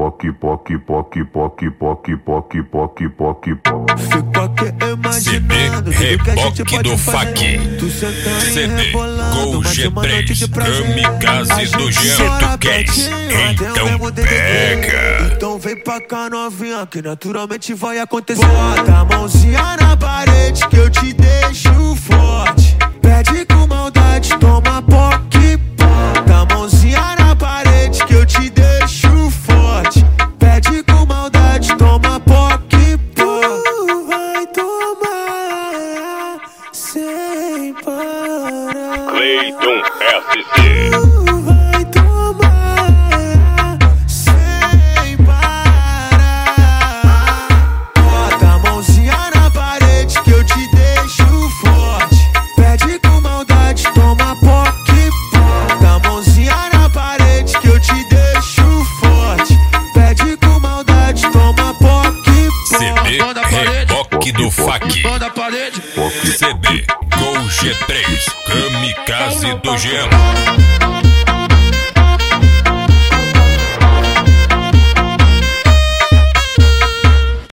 Fica imaginando Reboque do Faqui. CD Gol G3 Kamikaze do Jean. Tu queres? Então pega. Então vem pra cá novinha que naturalmente vai acontecer. Bota a mãozinha na parede que eu te deixo forte. Pede com maldade, toma poque. Bota a mãozinha na parede que eu te deixo forte. Pede com maldade, toma poque. Tu vai tomar sem parar. Cleiton SC. Tu vai tomar sem parar. Bota a mãozinha na parede que eu te deixo forte. Pede com maldade, toma poque. Bota a mãozinha na parede que eu te deixo forte. Pede com maldade, toma poque. CD Reboque do Faqui. CD Gol G3 Kamikaze do Jean.